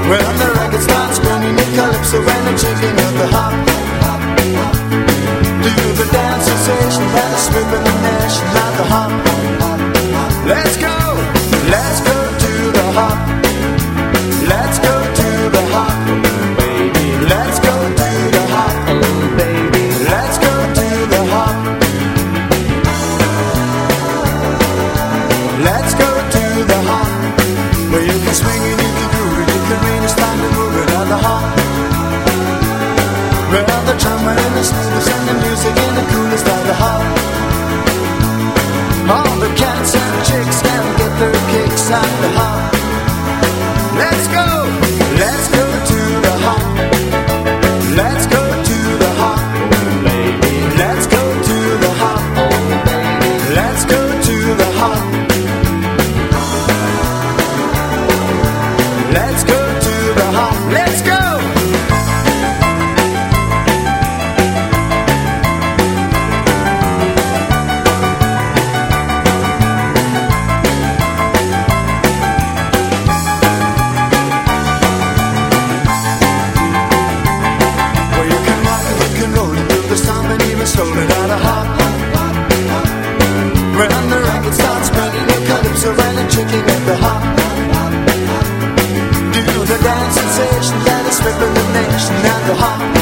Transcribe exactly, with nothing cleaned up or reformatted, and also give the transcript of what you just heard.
When the record starts spinning in calypso and the chicken of the hop. Do the dance sensation that is sweeping the nation at the hop. Let's go, let's go to the hop. Let's go to the hop, baby. Let's go to the hop, baby. Let's go to the hop. Let's go to the hop, where you can swing and you can groove it, you can rain, it's time to move it on the hop. Where the drummer and the singers and the music and the coolest of the hop. All the cats and the chicks can get their kicks at the hop. Let's go, let's go to the hop. Let's go to the hop, baby. Let's go to the hop, baby. Let's go to the hop. Let's go to the hop. Let's go. Sold it at a hop. When the record starts spinning, the calypso and the chicken at the hop. Do the dance sensation that is flipping the nation at the hop.